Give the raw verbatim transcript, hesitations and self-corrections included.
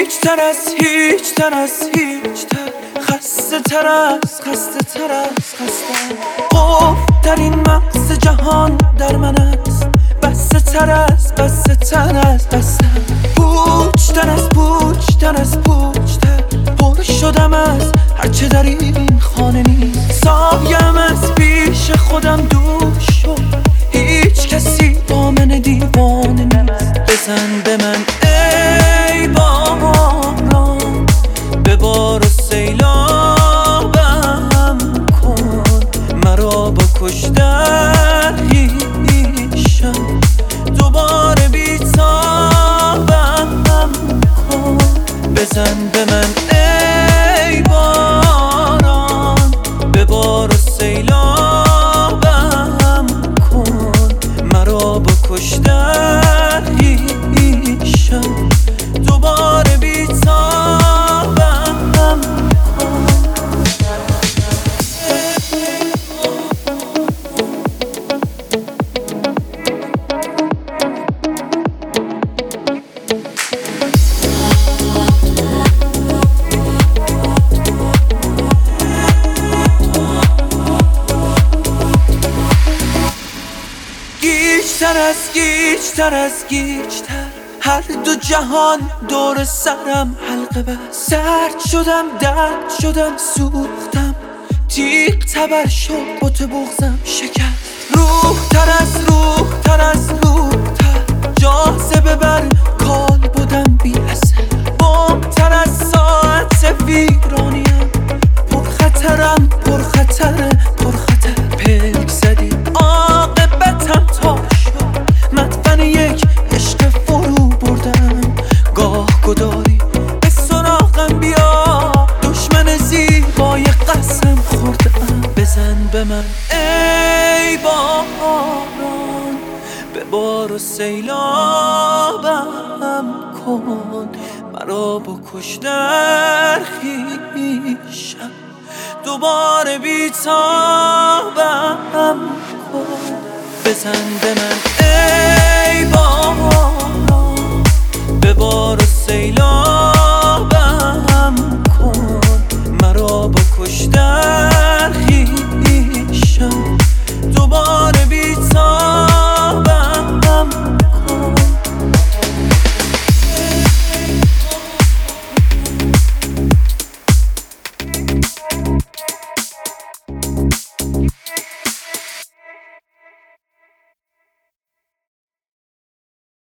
هیچ تر از هیچ تر از هیچ تر خسته تر از خسته تر از خسته خوف در این مغز جهان در من است بسته تر از بسته تر از بسته پوچ تر از پوچ تر از پوچ تر پر شدم از هرچه در این خانه نیست سایم از پیش خودم دور شد هیچ کسی با من دیوانه نیست بزن به من ای باران ببار و سیلابم کن مرا با کشتر هیشم دوباره بیتابم کن بزن به من ای باران ببار و سیلابم کن مرا با کشتر هیشم دوباره بیتابم کن گیج‌تر از گیج‌تر از گیج‌تر هر دو جهان دور سرم حلقه بست سرد شدم درد شدم سوختم تیغ تبر شد بت بغزم شکست روح تر از روح تر از روح تر جاذبه بر کال بودم بی اثر بم تر از ساعت ویرانیم پرخطرم پرخطر پرخطر پلک زدی عاقبتم تا شد مدفن یک عشق فرو بردم گاه گداری به سراغم بیا دشمن زیبای قسم خوردم بزن به من ای باران ببار و سیلابم کن مرا با کشتر خویشم دوباره بیتابم کن بزن به من ای